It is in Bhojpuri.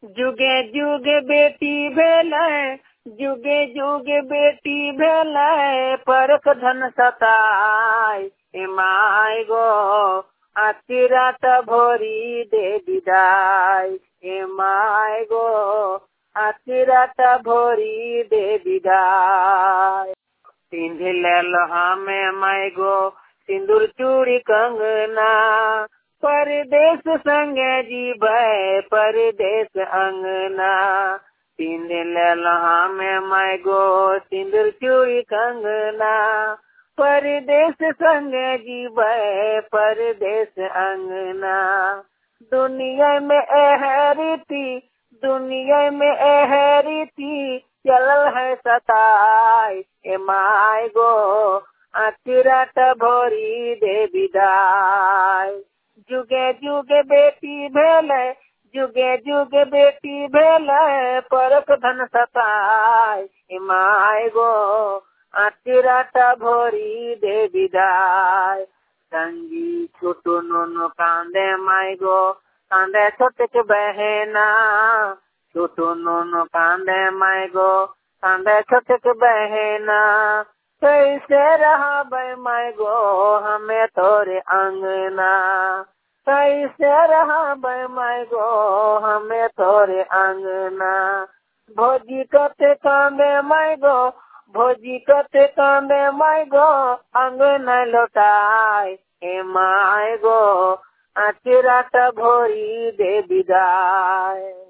जुगे जुगे बेटी भेलै, जुगे जुगे बेटी भेलै, परक धन सताय। ए माय गो आखी रात भोरी दे विदाय। ए माय गो आखी रात भोरी दे विदाय। पिंध लेल हमें माय गो सिंदूर चूड़ी कंगना, परदेश संगे जीबै परदेश अंगना। पिंध लेल हमें माय गो सिंदूर चूड़ी कंगना, परदेश संगे जीबै परदेश अंगना। दुनिया में एह रीति, दुनिया में एह रीति चलल है सताय। ए माय गो आखी रात भोरी दे विदाय। जुगे जुगे बेटी भेलै, जुगे जुगे बेटी भेलै, परक धन सताय। ए माय गो आखी रात भोरी दे विदाय। संगी छोटो नोनो कांदे माय गो, कांदे छोटक बहना, छोटो नोनो कांदे माय गो, कांदे छोटक बहना। कैसे रहबै माय गो हमें तोरे अंगना, कैसे रहबै माय गो हमें तोरे अंगना। भौजी कते कांदे माय गो, भौजी कते कांदे माय गो, अंगना लौटाय। ए माय गो आखी रात भोरी दे विदाय।